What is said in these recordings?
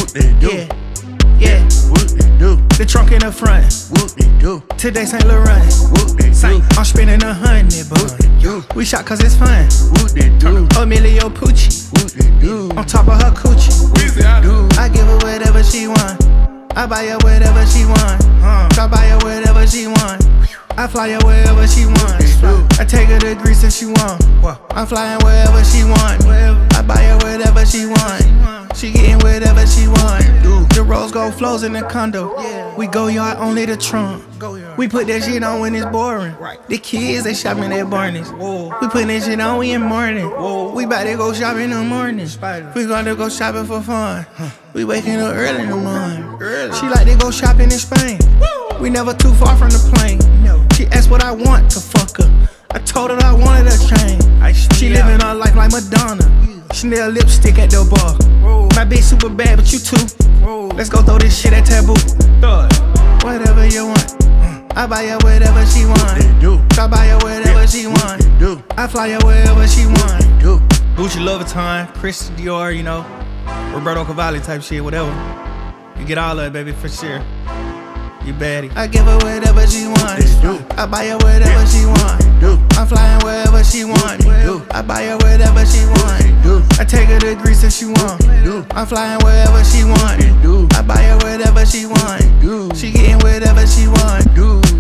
Whoop they do. Yeah. Whoop they do. The trunk in the front. Whoop they do. Today St. Laurent. Whoop they do. I'm spending 100, Whoop but they do. we shot cause it's fun. Whoop they do. Emilio Pucci Whoop they do. on top of her coochie. Do. I give her whatever she want. I buy her whatever she want. I buy her whatever she want. I fly her wherever she wants. I take her to Greece if she want. I'm flying wherever she want. I buy her whatever she want. She getting whatever she want. The rose gold flows in the condo. We go yard only the trunk. We put that shit on when it's boring. The kids they shopping at Barney's. We put that shit on we in morning. We bout to go shopping in the morning. We gonna go shopping for fun. We waking up early in the morning. She like to go shopping in Spain. We never too far from the plane. She asked what I want to fuck her. I told her I wanted a chain. She living her life like Madonna. Chanel lipstick at the bar. My bitch super bad, but you too. Let's go throw this shit at Taboo. Whatever you want. I buy her whatever she want. I buy her whatever she want. I fly her wherever she want. Gucci Louboutin, Christian Dior, you know, Roberto Cavalli type shit, whatever. You get all of it, baby, for sure. You baddie. I give her whatever she wants. I buy her whatever she want. I'm flying wherever she want. I buy her whatever she want. I take her to Greece if she want. I'm flying wherever she want. I buy her whatever she want. She getting whatever she want.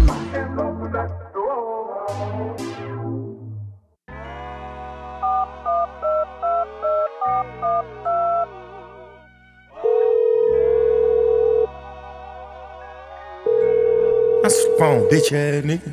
That's phone, bitch ass nigga.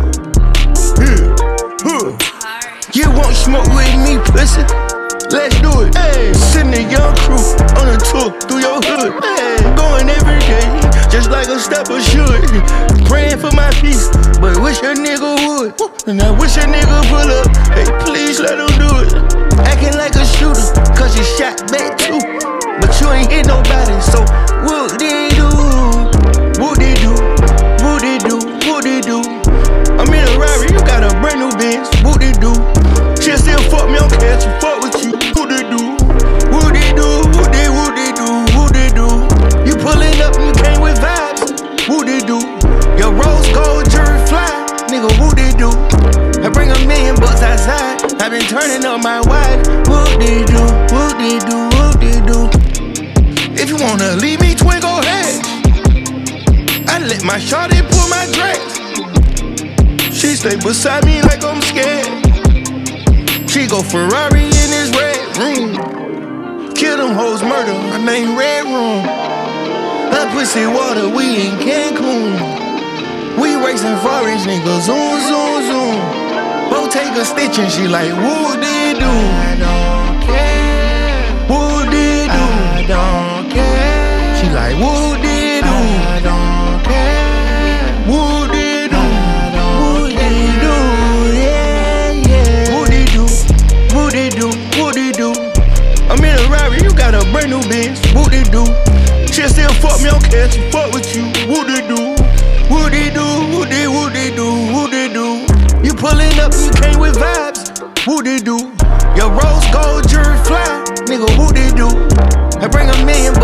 You won't smoke with me, pussy? Let's do it. Hey, send a young crew on a tour through your hood. Hey, going every day, just like a stepper should. Praying for my peace, but wish a nigga would. And I wish a nigga pull up. Hey, please let him do it. Acting like a shooter, cause you shot back too. But you ain't hit nobody, so what they do? What they do? What they do? What they do? I'm in a Rari, you got a brand new Benz. What they do? She still fuck me on cash, she fuck with you. What they do? What they do? What they do? What they do? You pulling up and you came with vibes. What they do? Your rose gold jury fly. Nigga, what they do? I bring $1 million outside. I been turning up my wife. What they do? What they do? What they do? If you wanna leave me, twin, go ahead. I let my shawty pull my dress. She stay beside me like I'm scared. She go Ferrari in this red room. Kill them hoes, murder, her name Red Room. Her pussy water, we in Cancun. We racing forest, nigga, zoom, zoom, zoom. Bo take a stitch and she like, what they do? I don't care. What they do? I don't care. She like, what they do? I don't care. What they do? What they do? Yeah, yeah. What they do? What they do? What they do? I'm in a Rari, you got a brand new Benz. What they do? She still fuck me on cash, she fuck with you. What they do? What they do? What they do? What they do? You pulling up, you came with vibes. What they do? Your rose gold jury fly. Nigga, what they do? I bring $1 million